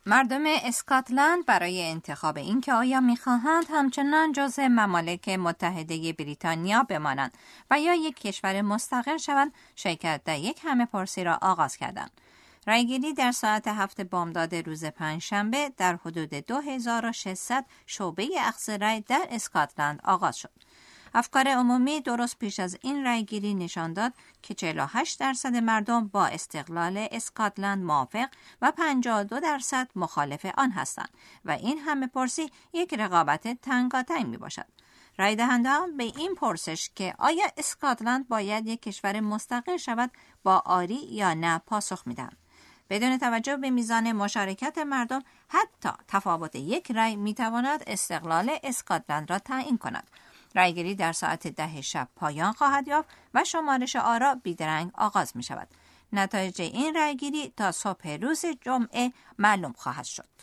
مردم اسکاتلند برای انتخاب اینکه آیا می‌خواهند همچنان جزء ممالک متحده بریتانیا بمانند و یا یک کشور مستقل شوند، شرکت در یک همه‌پرسی را آغاز کردند. رایگیری در ساعت 7 بامداد روز پنجشنبه در حدود 2600 شعبه اخذ رای در اسکاتلند آغاز شد. افکار عمومی درست پیش از این رایگیری نشان داد که 48% مردم با استقلال اسکاتلند موافق و 52% مخالف آن هستند و این همه‌پرسی یک رقابت تنگاتنگ می باشد. رای دهندگان به این پرسش که آیا اسکاتلند باید یک کشور مستقل شود با آری یا نه پاسخ می دهند. بدون توجه به میزان مشارکت مردم، حتی تفاوت یک رای می تواند استقلال اسکاتلند را تعیین کند. رایگیری در ساعت 10 شب پایان خواهد یافت و شمارش آرا بیدرنگ آغاز می شود. نتایج این رایگیری تا صبح روز جمعه معلوم خواهد شد.